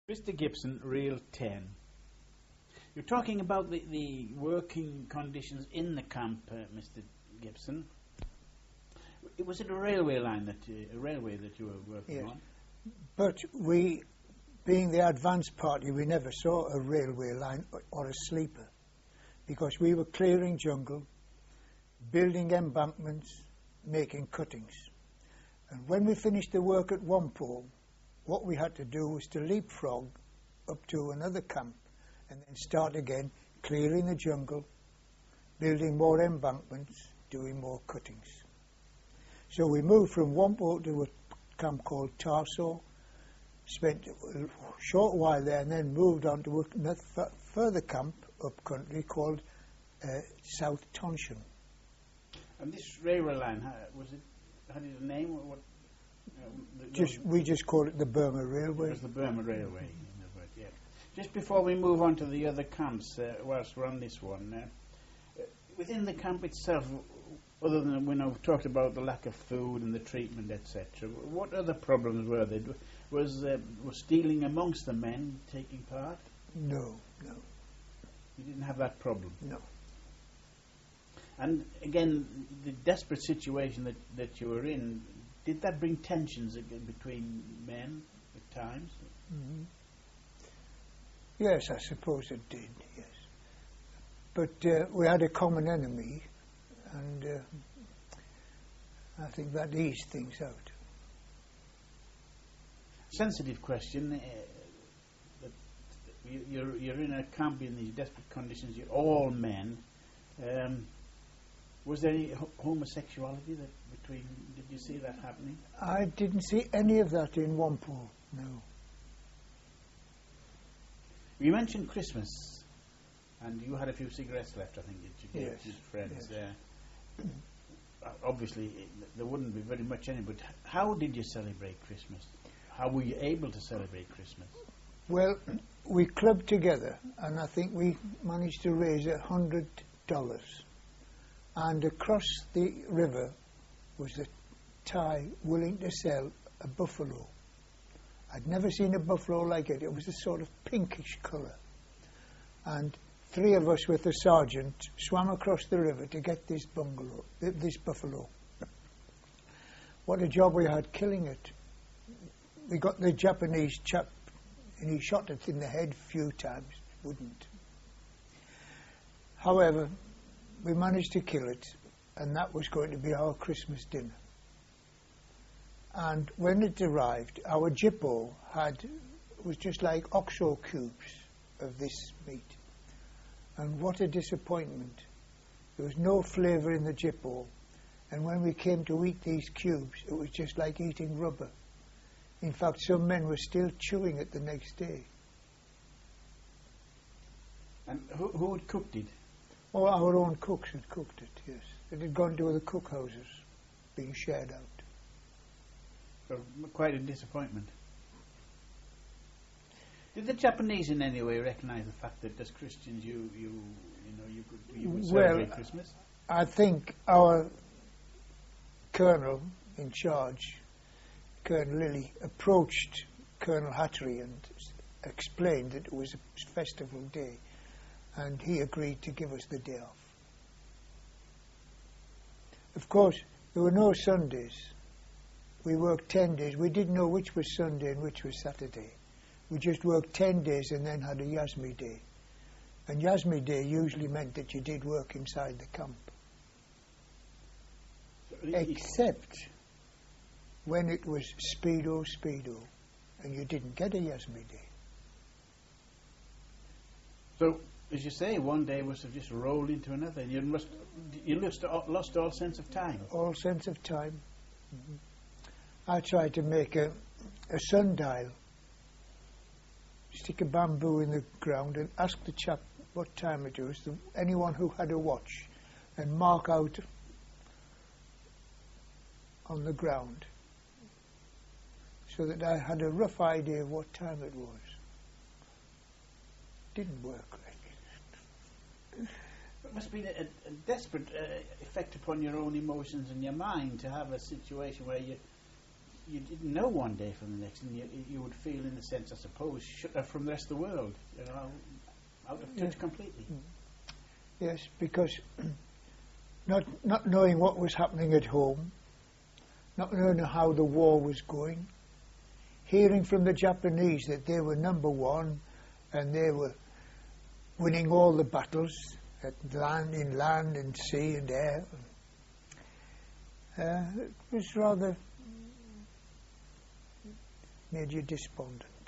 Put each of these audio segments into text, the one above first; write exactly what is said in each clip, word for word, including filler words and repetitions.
Mister Gibson, Reel ten. You're talking about the, the working conditions in the camp, uh, Mister Gibson. It was it a railway line that uh, a railway that you were working Yes. on? But we, being the advance party, we never saw a railway line or, or a sleeper, because we were clearing jungle, building embankments, making cuttings. And when we finished the work at Wampo, what we had to do was to leapfrog up to another camp and then start again, clearing the jungle, building more embankments, doing more cuttings. So we moved from Wampo to a camp called Tarso, spent a short while there, and then moved on to a f- further camp up country called uh, South Tonsham. And this railway line, how, was it? Had it a name? Or what? Uh, the, Just we just called it the Burma Railway. It was the Burma Railway. In other words, yeah. Just before we move on to the other camps, uh, whilst we're on this one, uh, uh, within the camp itself, other than when I've talked about the lack of food and the treatment, et cetera, what other problems were there? Was uh, was stealing amongst the men taking part? No, no, You didn't have that problem. no. And again, the desperate situation that, that you were in, did that bring tensions again between men at times? Mm-hmm. Yes, I suppose it did, yes. But uh, we had a common enemy, and uh, I think that eased things out. Sensitive question. Uh, that you, you're, you're in a camp in these desperate conditions, you're all men. Um, was there any ho- homosexuality that between, did you see that happening? I didn't see any of that in Wampo, no. You mentioned Christmas, and you had a few cigarettes left, I think, that you gave Yes, to your friends. yes. Uh, obviously, it, there wouldn't be very much any, but h- how did you celebrate Christmas? How were you able to celebrate Christmas? Well, we clubbed together, and I think we managed to raise a hundred dollars. And across the river was a Thai willing to sell a buffalo. I'd never seen a buffalo like it. It was a sort of pinkish colour. And three of us with the sergeant swam across the river to get this bungalow, th- this buffalo. What a job we had killing it. We got the Japanese chap, and he shot it in the head a few times. Wouldn't. However, we managed to kill it, and that was going to be our Christmas dinner. And when it arrived, our jippo had was just like oxo cubes of this meat. And what a disappointment. There was no flavour in the jippo, and when we came to eat these cubes, it was just like eating rubber. In fact, some men were still chewing it the next day. And who, who had cooked it? Oh, our own cooks had cooked it, yes. It had gone to the cookhouses, being shared out. So, m- quite a disappointment. Did the Japanese in any way recognise the fact that as Christians you you you know you could you would Well, celebrate Christmas? I think our colonel in charge, Colonel Lilly, approached Colonel Hattery and s- explained that it was a festival day, and he agreed to give us the day off. Of course, there were no Sundays. We worked ten days. We didn't know which was Sunday and which was Saturday. We just worked ten days and then had a Yasmi day. And Yasmi day usually meant that you did work inside the camp. So i- i- Except when it was Speedo, Speedo, and you didn't get a Yasmi day. So, as you say, one day must have just rolled into another, and you must you lost all, lost all sense of time. All sense of time. Mhm. I tried to make a, a sundial. Stick a bamboo in the ground and ask the chap what time it was, the, anyone who had a watch, and mark out on the ground so that I had a rough idea of what time it was. Didn't work really. It must be a, a desperate uh, effect upon your own emotions and your mind to have a situation where you you didn't know one day from the next, and you, you would feel, in a sense, I suppose, shut off from the rest of the world, you know, out of touch Yeah. completely. Yes, because not not knowing what was happening at home, not knowing how the war was going, hearing from the Japanese that they were number one and they were winning all the battles at land, in land and sea and air. Uh, it was rather made you despondent.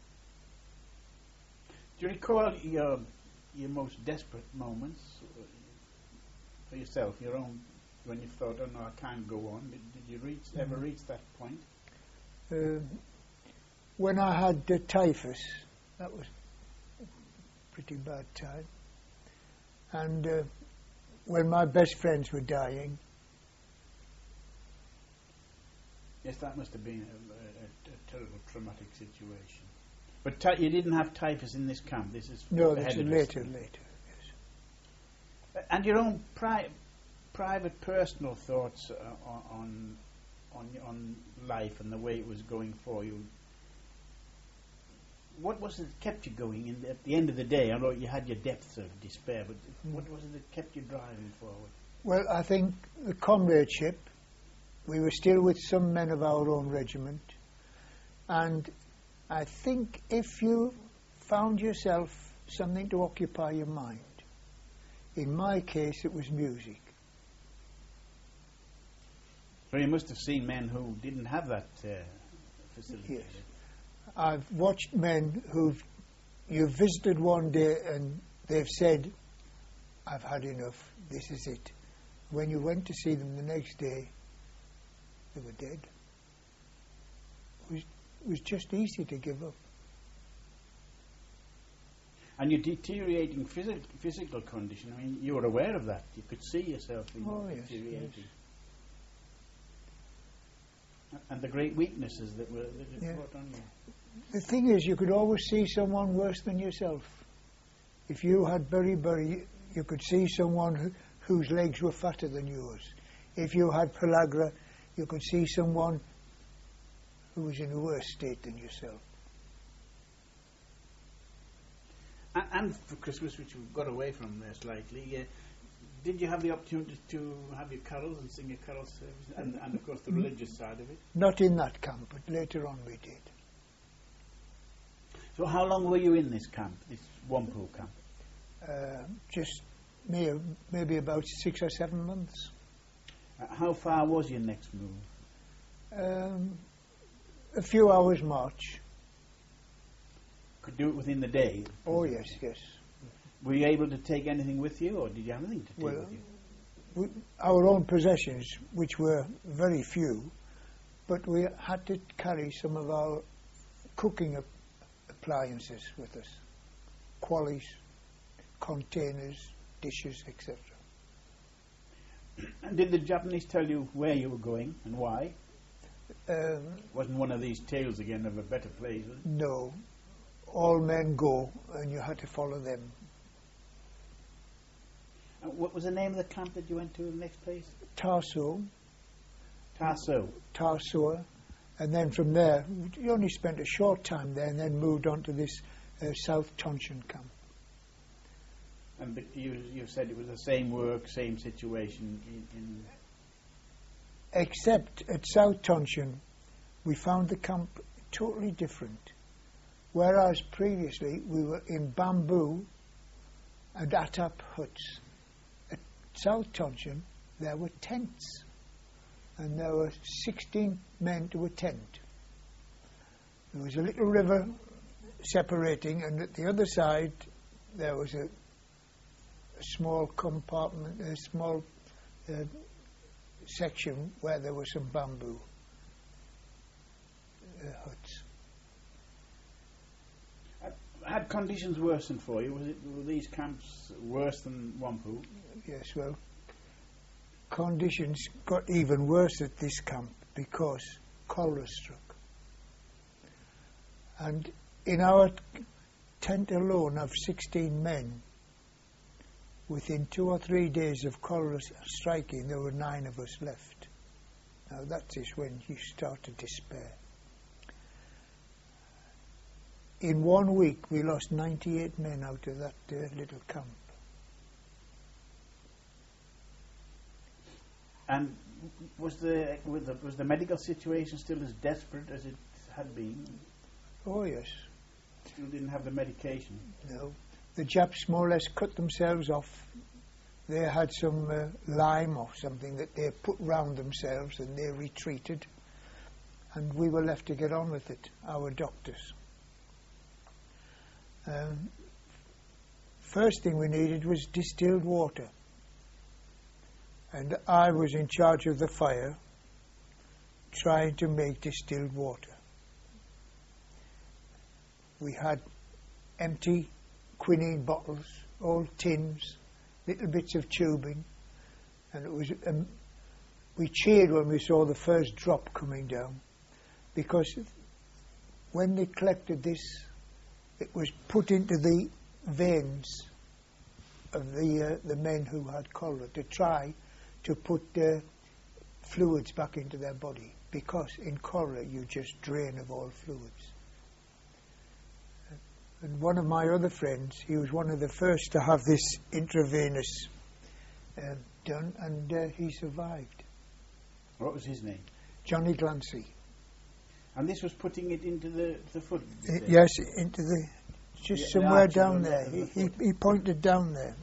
Do you recall your your most desperate moments uh, for yourself, your own, when you thought, oh no, I can't go on? Did, did you reach ever Mm. reach that point? Um, when I had the typhus, that was a pretty bad time. And uh, when my best friends were dying, Yes, that must have been a, a, a terrible traumatic situation. But ty- you didn't have typhus in this camp. This is no, ahead that's of us. later, later. Yes. And your own pri- private, personal thoughts uh, on on on life and the way it was going for you. What was it that kept you going? In the, at the end of the day, I know you had your depths of despair, but Mm. what was it that kept you driving forward? Well, I think the comradeship, we were still with some men of our own regiment, and I think if you found yourself something to occupy your mind, in my case it was music. So you must have seen men who didn't have that uh, facility. Yes. I've watched men who've you've visited one day and they've said, I've had enough, this is it. When you went to see them the next day, they were dead. It was, it was just easy to give up. And your deteriorating phys- physical condition, I mean, you were aware of that. You could see yourself in Oh, yes, deteriorating. yes. And the great weaknesses that were that it Yeah. brought on you. The thing is, you could always see someone worse than yourself. If you had beriberi, you could see someone who, whose legs were fatter than yours. If you had pellagra, you could see someone who was in a worse state than yourself. And, and for Christmas, which we got away from there slightly, uh, did you have the opportunity to have your carols and sing your carol service, and, and of course the religious side of it? Not in that camp, but later on we did. So how long were you in this camp, this Wampu camp? Uh, just may, maybe about six or seven months. Uh, how far was your next move? Um, a few hours march. Could do it within the day? Oh yes, yes. Were you able to take anything with you, or did you have anything to take Well, with you? We, our own possessions, which were very few, but we had to carry some of our cooking ap- appliances with us. Qualies, containers, dishes, et cetera. And did the Japanese tell you where you were going and why? Um, Wasn't one of these tales again of a better place, was it? no, all men go, and you had to follow them. Uh, what was the name of the camp that you went to in the next place? Tarso, Tarso. Tarsoa, and then from there, we only spent a short time there and then moved on to this uh, South Tonchen camp. And the, you, you said it was the same work, same situation in... in Except at South Tonchen, we found the camp totally different. Whereas previously we were in bamboo and atap huts. At South Tonchen, there were tents, and there were sixteen men to a tent. There was a little river separating, and at the other side there was a, a small compartment, a small uh, section where there was some bamboo uh, huts. Had conditions worsened for you? Was it, were these camps worse than Wampu? Yes, well, conditions got even worse at this camp because cholera struck. And in our tent alone of sixteen men, within two or three days of cholera striking, there were nine of us left. Now that is when you start to despair. In one week we lost ninety-eight men out of that uh, little camp. And was the, was the was the medical situation still as desperate as it had been? Oh yes. Still didn't have the medication? No. The Japs more or less cut themselves off. They had some uh, lime or something that they put round themselves and they retreated. And we were left to get on with it, our doctors. Um, first thing we needed was distilled water. And I was in charge of the fire, trying to make distilled water. We had empty quinine bottles, old tins, little bits of tubing, and it was. Um, we cheered when we saw the first drop coming down, because when they collected this, it was put into the veins of the uh, the men who had cholera to try to put uh, fluids back into their body, because in cholera you just drain of all fluids. And one of my other friends, he was one of the first to have this intravenous uh, done, and uh, he survived. What was his name? Johnny Glancy. And this was putting it into the, the foot? Uh, yes, into the, just Yeah, somewhere the down artery there. of He, the he, foot. he pointed down there.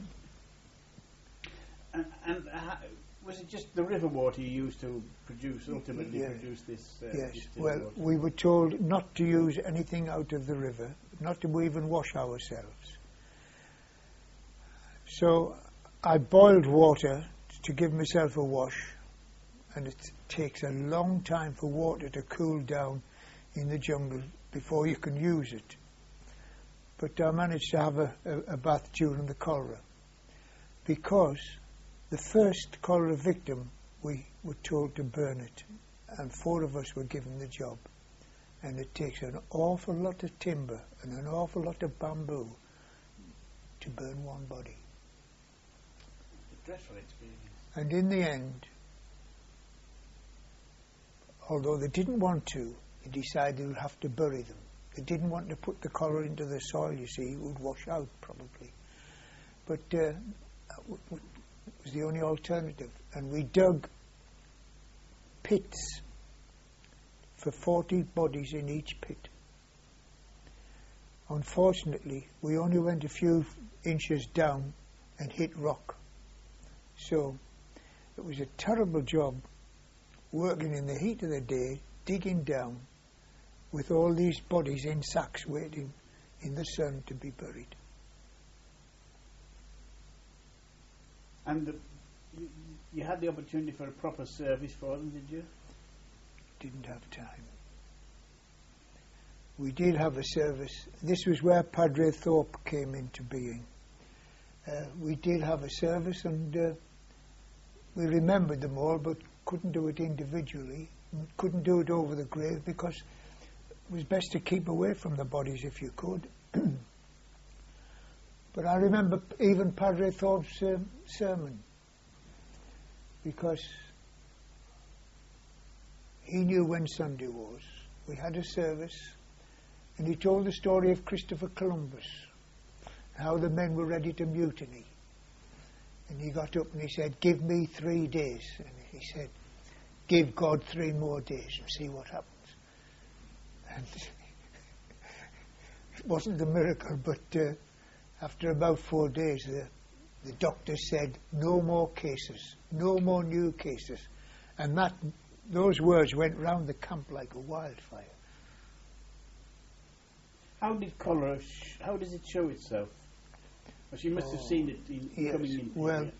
And, and uh, was it just the river water you used to produce, ultimately Yeah. produce this? Uh, Yes, distilled well, water? we were told not to use anything out of the river, not to even wash ourselves. So I boiled water to give myself a wash, and it takes a long time for water to cool down in the jungle before you can use it. But I managed to have a, a, a bath during the cholera, because the first cholera victim, we were told to burn it, and four of us were given the job. And it takes an awful lot of timber and an awful lot of bamboo to burn one body. A dreadful experience. And in the end, although they didn't want to, they decided they would have to bury them. They didn't want to put the cholera into the soil, you see, it would wash out probably. But uh, w- w- it was the only alternative. And we dug pits for forty bodies in each pit. Unfortunately, we only went a few inches down and hit rock. So it was a terrible job working in the heat of the day, digging down with all these bodies in sacks waiting in the sun to be buried. And the, you, you had the opportunity for a proper service for them, did you? Didn't have time. We did have a service. This was where Padre Thorpe came into being. Uh, we did have a service, and uh, we remembered them all, but couldn't do it individually. Couldn't do it over the grave, because it was best to keep away from the bodies if you could. But I remember even Padre Thorpe's uh, sermon, because he knew when Sunday was. We had a service, and he told the story of Christopher Columbus, how the men were ready to mutiny. And he got up and he said, "Give me three days." And he said, "Give God three more days and see what happens." And it wasn't a miracle, but uh, after about four days, the, the doctor said, "No more cases, no more new cases." And that those words went round the camp like a wildfire. How did cholera, sh- how does it show itself? Well, you must Oh, have seen it in, yes, coming in. well,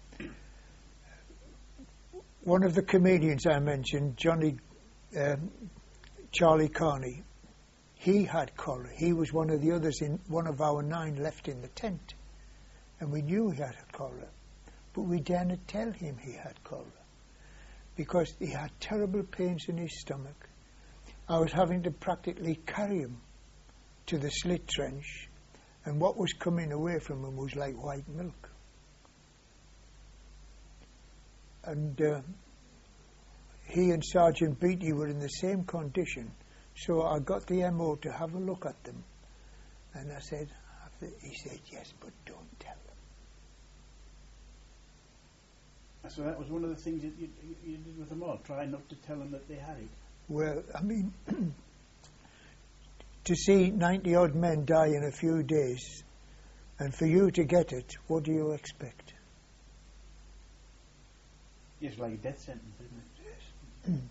one of the comedians I mentioned, Johnny, um, Charlie Carney, he had cholera. He was one of the others in one of our nine left in the tent, and we knew he had cholera, but we daren't tell him he had cholera because he had terrible pains in his stomach. I was having to practically carry him to the slit trench, and what was coming away from him was like white milk. And uh, he and Sergeant Beattie were in the same condition, so I got the M O to have a look at them. And I said, he said, yes, but don't tell them. So that was one of the things that you, you, you did with them all, try not to tell them that they had it. Well, I mean, to see ninety odd men die in a few days, and for you to get it, what do you expect? It's like a death sentence, isn't it? Yes.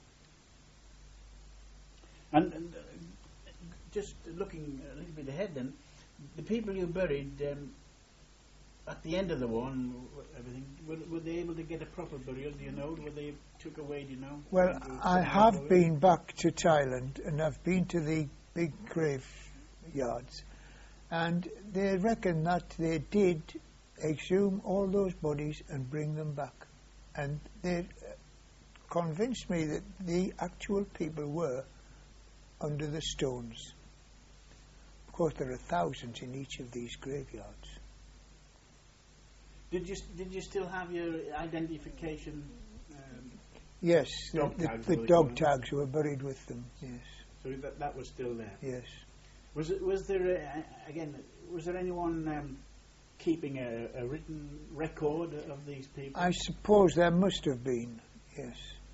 and and uh, just looking a little bit ahead then, the people you buried um, at the end of the war and everything, were, were they able to get a proper burial, do you know? Were they took away, do you know? Well, I have been back to Thailand and I've been to the big graveyards, and they reckon that they did exhume all those bodies and bring them back. And they uh, convinced me that the actual people were under the stones. Of course, there are thousands in each of these graveyards. Did you did you still have your identification? Um, yes, dog the, tags the, the dog tags were buried with them. Yes. So that that was still there. Yes. Was it was there a, again? Was there anyone um, keeping a, a written record of these people? I suppose there must have been. Yes.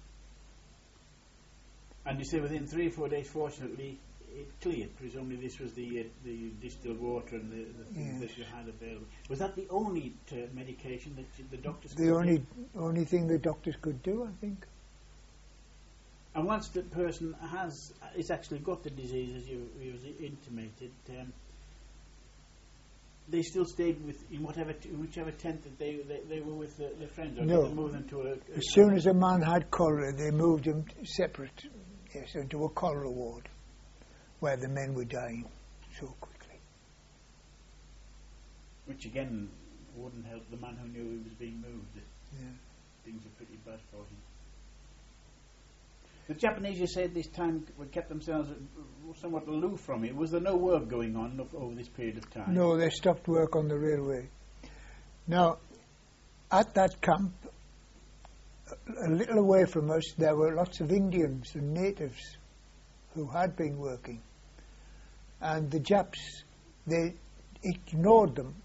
And you say within three or four days, fortunately, it cleared. Presumably, this was the uh, the distilled water and the, the things Yes. that you had available. Was that the only uh, medication that you, the doctors? The could only give? only thing the doctors could do, I think. And once the person has is actually got the disease, as you, you intimated, um, they still stayed with in whatever t- whichever tent that they they, they were with the, the friends, or No. did they move them to a, a As soon as a man had cholera, they moved him separate, yes, into a cholera ward, where the men were dying so quickly. which again wouldn't help the man who knew he was being moved. Yeah. Things were pretty bad for him. The Japanese, you said, this time were kept themselves somewhat aloof from it. Was there no work going on of, over this period of time? No, they stopped work on the railway. Now, at that camp, a little away from us, there were lots of Indians and natives who had been working. And the Japs, they ignored them.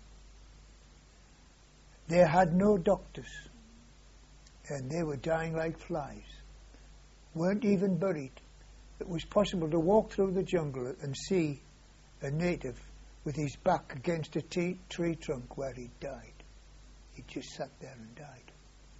They had no doctors. And they were dying like flies. Weren't even buried. It was possible to walk through the jungle and see a native with his back against a t- tree trunk where he'd died. He just sat there and died.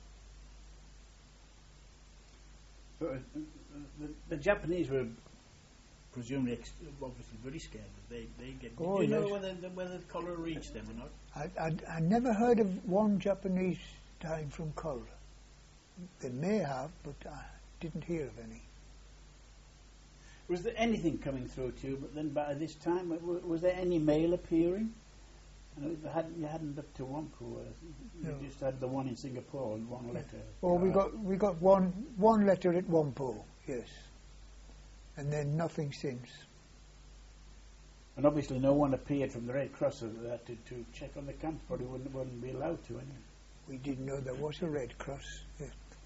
So, uh, the, the Japanese were presumably ex- obviously very scared that they they get. Did Oh, you know yes. whether the, whether the cholera reached them or not? I, I, I never heard of one Japanese dying from cholera. They may have, but I didn't hear of any. Was there anything coming through to you? But then by this time, w- was there any mail appearing? I know you hadn't, you hadn't up to Wampu. Uh, you No. just had the one in Singapore and one letter. Well, we Uh, got we got one one letter at Wampo, yes, and then nothing since. And obviously, no one appeared from the Red Cross uh, to, to check on the camp. Probably wouldn't, wouldn't be allowed to anyway. We didn't know there was a Red Cross. Yeah.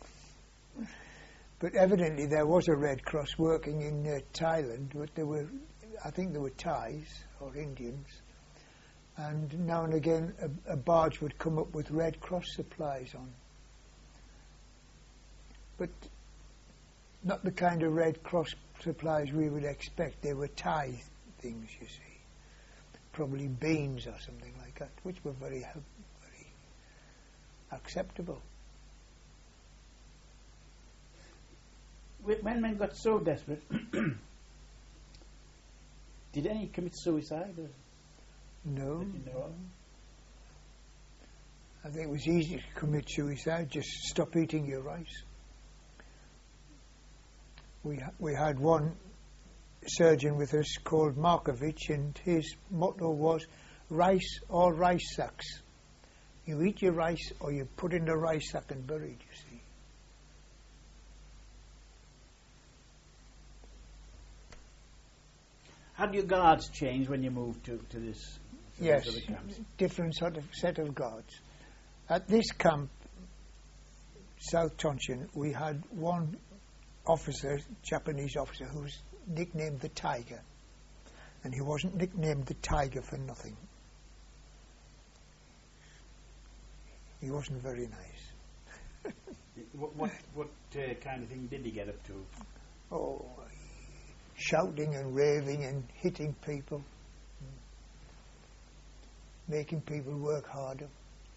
But evidently there was a Red Cross working in uh, Thailand, but there were, I think there were Thais or Indians, and now and again a, a barge would come up with Red Cross supplies on. But not the kind of Red Cross supplies we would expect. They were Thai things, you see, probably beans or something like that, which were very, very acceptable. When men got so desperate, did any commit suicide? Or No. that you know of? I think it was easy to commit suicide, just stop eating your rice. We ha- we had one surgeon with us called Markovich, and his motto was rice or rice sacks. You eat your rice or you put in the rice sack and bury it, you see. How do your guards change when you move to, to this? To Yes, these other camps? different sort of set of guards. At this camp, South Tonkin, we had one officer, Japanese officer, who was nicknamed the Tiger. And he wasn't nicknamed the Tiger for nothing. He wasn't very nice. what what, what uh, kind of thing did he get up to? Oh, shouting and raving and hitting people, making people work harder.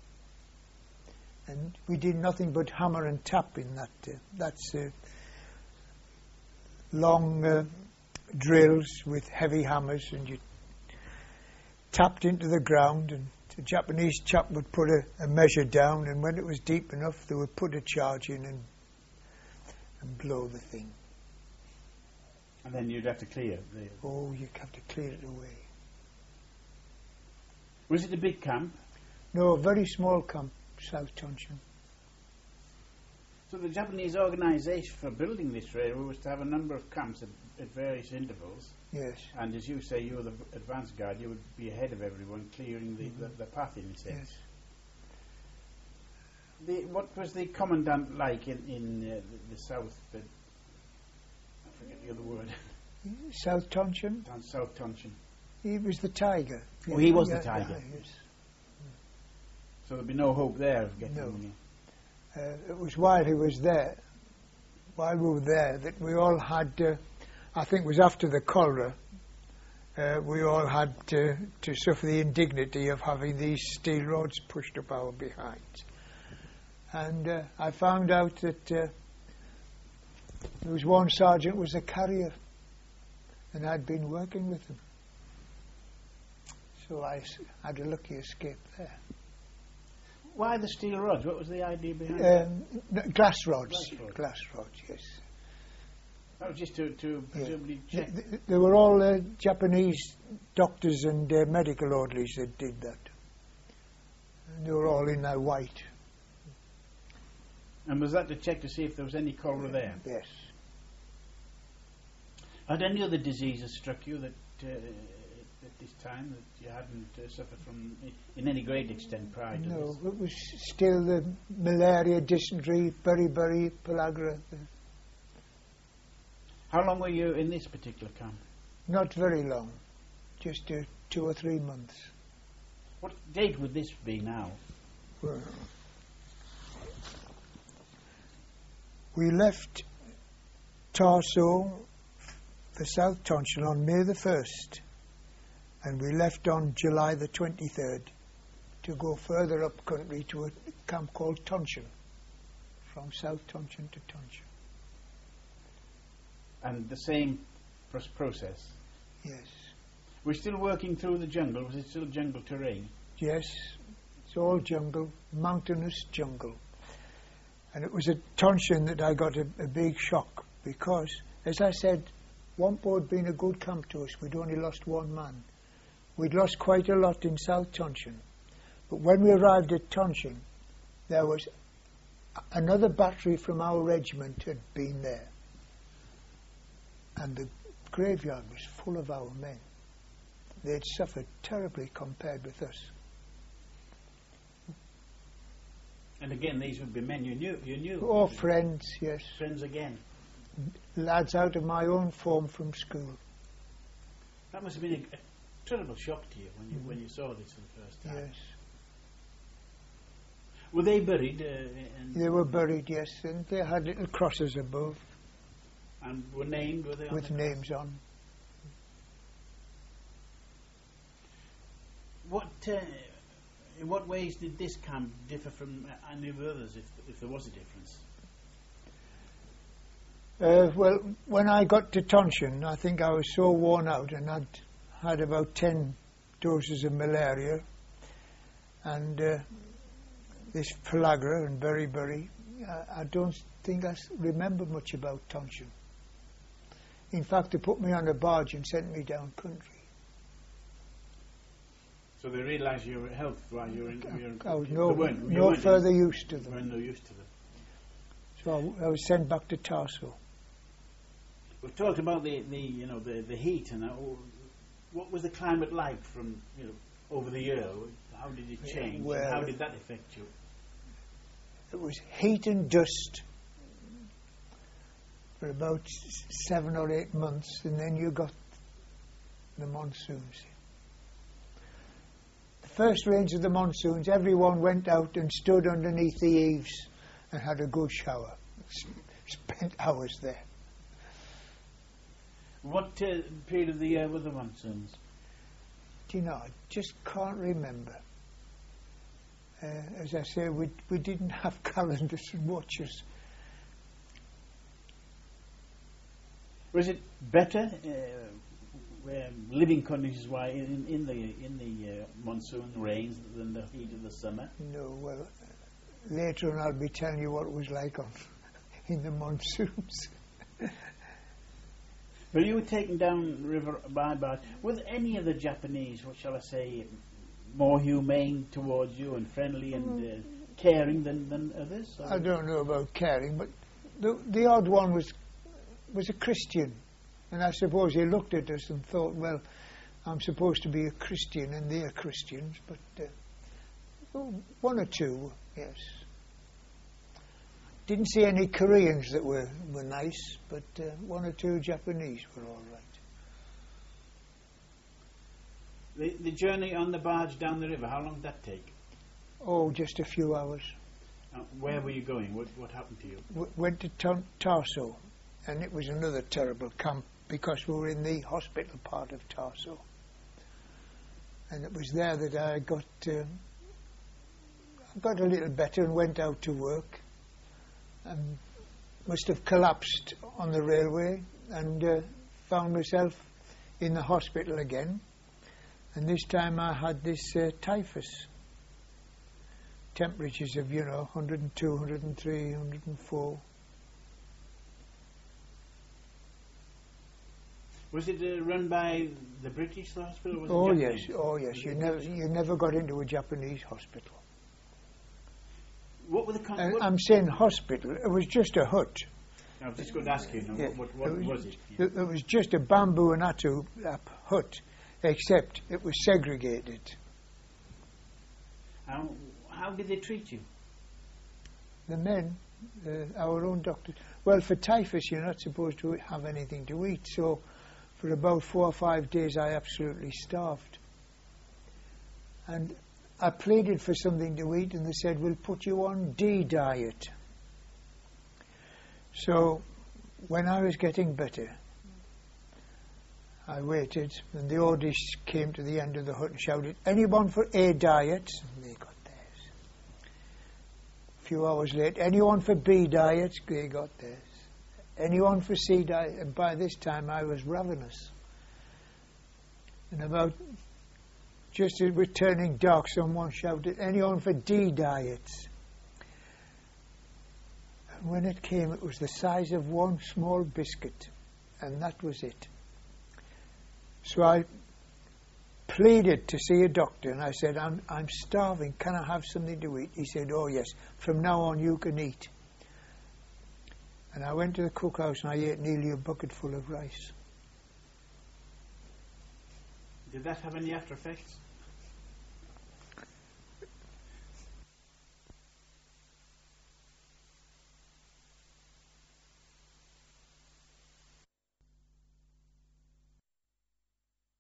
And we did nothing but hammer and tap in that. Uh, that's uh, long uh, drills with heavy hammers, and you tapped into the ground, and the Japanese chap would put a, a measure down, and when it was deep enough, they would put a charge in and, and blow the thing. And then you'd have to clear the... Oh, you'd have to clear it away. Was it a big camp? No, a very small camp, South Tonson. So the Japanese organisation for building this railway was to have a number of camps at, at various intervals. Yes. And as you say, you were the advance guard, you would be ahead of everyone, clearing the, mm-hmm. the, the path, in a sense. Yes. The, what was the commandant like in, in uh, the, the south? The, I forget the other word. South Tonson? Down South Tonson. He was the Tiger. Oh, he was yeah, the Tiger. Yeah, yes. So there'd be no hope there of getting... No. Money. Uh, it was while he was there, while we were there, that we all had, uh, I think it was after the cholera, uh, we all had to, to suffer the indignity of having these steel rods pushed up our behinds. And uh, I found out that uh, there was one sergeant was a carrier, and I'd been working with him. So I s- had a lucky escape there. Why the steel rods? What was the idea behind Um, n- glass rods. Glass rods. Glass rods, yes. that? Was just to, to presumably Yeah. check. Th- th- They were all uh, Japanese doctors and uh, medical orderlies that did that. And they were all in their white. And was that to check to see if there was any cholera there? Yes. Had any other diseases struck you that uh, at this time that you hadn't uh, suffered from i- in any great extent prior to No, this? it was still the malaria, dysentery, beriberi, pellagra. uh, How long were you in this particular camp? Not very long, just uh, two or three months. What date would this be now? Well, we left Tarso for South Tonson on May the first, and we left on July the twenty-third to go further up country to a camp called Tonson, from South Tonson to Tonson. And the same pros- process? Yes. We're still working through the jungle. Was it still jungle terrain? Yes, it's all jungle, mountainous jungle. And it was at Tonson that I got a, a big shock because, as I said, Wampo had been a good camp to us. We'd only lost one man. We'd lost quite a lot in South Tonson. But when we arrived at Tonson, there was a- another battery from our regiment had been there. And the graveyard was full of our men. They'd suffered terribly compared with us. And again, these would be men you knew. You knew. Oh, friends, yes. Friends again. Lads out of my own form from school. That must have been a, a terrible shock to you when you when you saw this for the first time. Yes. Were they buried? Uh, in, They were buried, yes, and they had little crosses above and were named? Were they on with the- names on. What? Uh, in what ways did this camp differ from uh, any of the others, if if there was a difference? Uh, well, when I got to Tonson, I think I was so worn out and I'd had about ten doses of malaria and uh, this pellagra and beriberi. I, I don't think I s- remember much about Tonson. In fact, they put me on a barge and sent me down country. So they realised your health while you were in. You were in I was you no, weren't- you no weren't in- further use to You them. weren't no use to them. So I, I was sent back to Tarso. We've talked about the, the you know the, the heat and that. What was the climate like from you know over the year? How did it change? and well, how did that affect you? It was heat and dust for about s- seven or eight months, and then you got the monsoons. The first rains of the monsoons, everyone went out and stood underneath the eaves and had a good shower. S- spent hours there. What uh, period of the year were the monsoons? Do you know, I just can't remember. Uh, as I say, we we didn't have calendars and watches. Was it better, uh, um, living conditions wise, in, in the in the uh, monsoon rains than the heat of the summer? No, well, later on I'll be telling you what it was like on in the monsoons. But you were taken down river by by. Was any of the Japanese, what shall I say, more humane towards you and friendly and uh, caring than, than others? Or? I don't know about caring, but the the odd one was was a Christian, and I suppose he looked at us and thought, well, I'm supposed to be a Christian and they're Christians, but uh, oh, one or two, yes. Didn't see any Koreans that were, were nice, but uh, one or two Japanese were all right. The, the journey on the barge down the river, how long did that take? Oh, just a few hours. Uh, where were you going? What, what happened to you? W- went to Tar- Tarso, and it was another terrible camp because we were in the hospital part of Tarso. And it was there that I got uh, I got a little better and went out to work. And must have collapsed on the railway and uh, found myself in the hospital again. And this time I had this uh, typhus. Temperatures of, you know, one hundred two, one hundred three, one hundred four. Was it uh, run by the British hospital? Or was Oh it yes, Japanese? oh yes. Was You it never, British? you never got into a Japanese hospital. What were the con- And what, I'm saying hospital. It was just a hut. I was just going to ask you, now, Yeah, what, what, what it was, it? Yeah. It, it was just a bamboo and atu uh, hut, except it was segregated. How, how did they treat you? The men, uh, our own doctors. Well, for typhus, you're not supposed to have anything to eat. So, for about four or five days, I absolutely starved. And I pleaded for something to eat, and they said, "We'll put you on D diet." So, when I was getting better, I waited, and the orders came to the end of the hut and shouted, "Anyone for A diet?" And they got theirs. A few hours later, "Anyone for B diet?" They got theirs. "Anyone for C diet?" And by this time I was ravenous. And about, just as it was turning dark, someone shouted, "Anyone for D diet?" And when it came, it was the size of one small biscuit, and that was it. So I pleaded to see a doctor, and I said, I'm, I'm starving, can I have something to eat? He said, "Oh yes, from now on you can eat." And I went to the cookhouse and I ate nearly a bucket full of rice. Did that have any after effects?